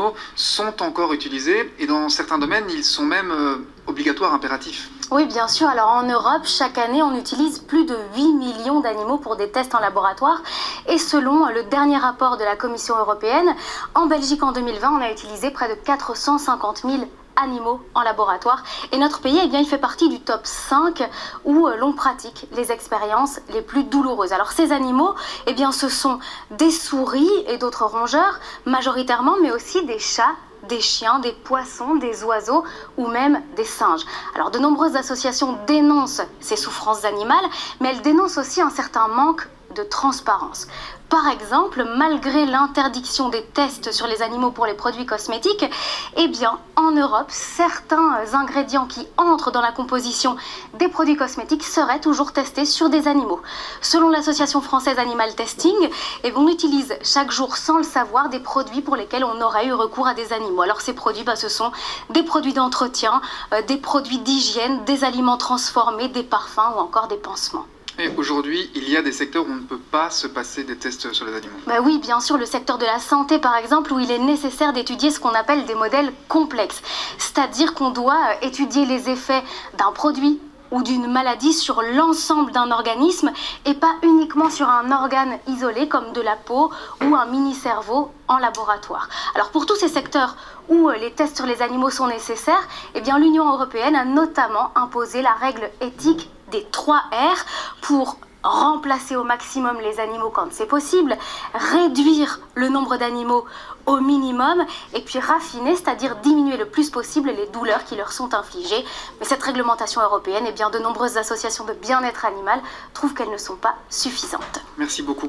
animaux sont encore utilisés et dans certains domaines, ils sont même obligatoires, impératifs. Oui, bien sûr. Alors en Europe, chaque année, on utilise plus de 8 millions d'animaux pour des tests en laboratoire. Et selon le dernier rapport de la Commission européenne, en Belgique en 2020, on a utilisé près de 450 000 animaux en laboratoire. Et notre pays, eh bien, il fait partie du top 5 où l'on pratique les expériences les plus douloureuses. Alors ces animaux, eh bien, ce sont des souris et d'autres rongeurs, majoritairement, mais aussi des chats, des chiens, des poissons, des oiseaux ou même des singes. Alors de nombreuses associations dénoncent ces souffrances animales, mais elles dénoncent aussi un certain manque de transparence. Par exemple, malgré l'interdiction des tests sur les animaux pour les produits cosmétiques, eh bien, en Europe, certains ingrédients qui entrent dans la composition des produits cosmétiques seraient toujours testés sur des animaux. Selon l'association française Animal Testing, on utilise chaque jour sans le savoir des produits pour lesquels on aurait eu recours à des animaux. Alors ces produits, ce sont des produits d'entretien, des produits d'hygiène, des aliments transformés, des parfums ou encore des pansements. Et aujourd'hui, il y a des secteurs où on ne peut pas se passer des tests sur les animaux. Oui, bien sûr, le secteur de la santé, par exemple, où il est nécessaire d'étudier ce qu'on appelle des modèles complexes. C'est-à-dire qu'on doit étudier les effets d'un produit ou d'une maladie sur l'ensemble d'un organisme et pas uniquement sur un organe isolé comme de la peau ou un mini-cerveau en laboratoire. Alors pour tous ces secteurs où les tests sur les animaux sont nécessaires, eh bien l'Union européenne a notamment imposé la règle éthique des 3 R pour remplacer au maximum les animaux quand c'est possible, réduire le nombre d'animaux au minimum et puis raffiner, c'est-à-dire diminuer le plus possible les douleurs qui leur sont infligées. Mais cette réglementation européenne, de nombreuses associations de bien-être animal trouvent qu'elles ne sont pas suffisantes. Merci beaucoup.